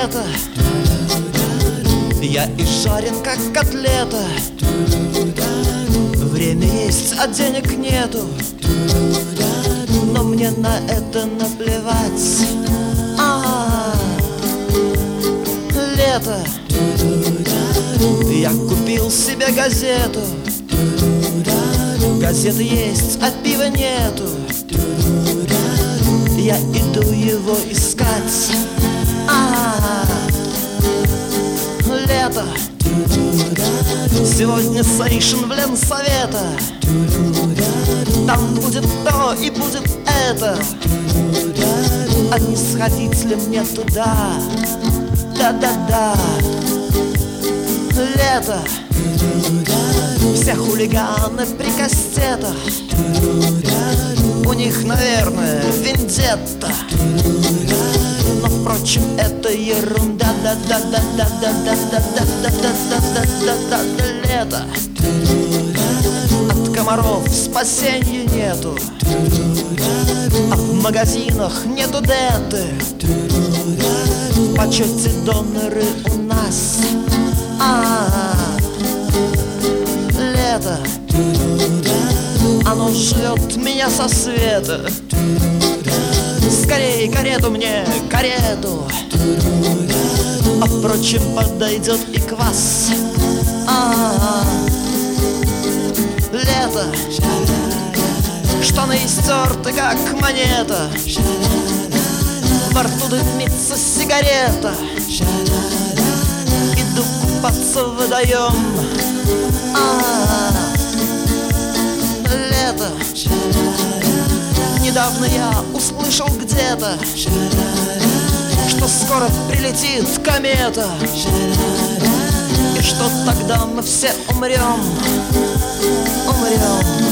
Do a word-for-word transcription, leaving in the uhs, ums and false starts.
лето, я и жарен, как котлета. Время есть, а денег нету, но мне на это наплевать. А-а-а. Лето, я купил себе газету. Газеты есть, а пива нету. Я иду его искать. А-а-а. Лето, сегодня сейшн в Ленсовета. Там будет то и будет это. А не сходить ли мне туда? Да-да-да. Лето, все хулиганы при кастетах. У них, наверное, вендетта. Но, впрочем, это ерунда. Да-да-да-да-да-да-да-да-да-да-да-да-да-да. Лето, от комаров спасенья нету, а в магазинах нету деты. В почете доноры у нас. А-а-а. Лето, оно жрет меня со света. Скорее карету мне, карету. А впрочем, подойдет и квас. А-а-а. Лето, штаны истерты, как монета. Во рту дымится сигарета. Иду купаться в водоем. А-а-а. Лето, недавно я услышал где-то, что скоро прилетит комета, и что тогда мы все умрем, умрем.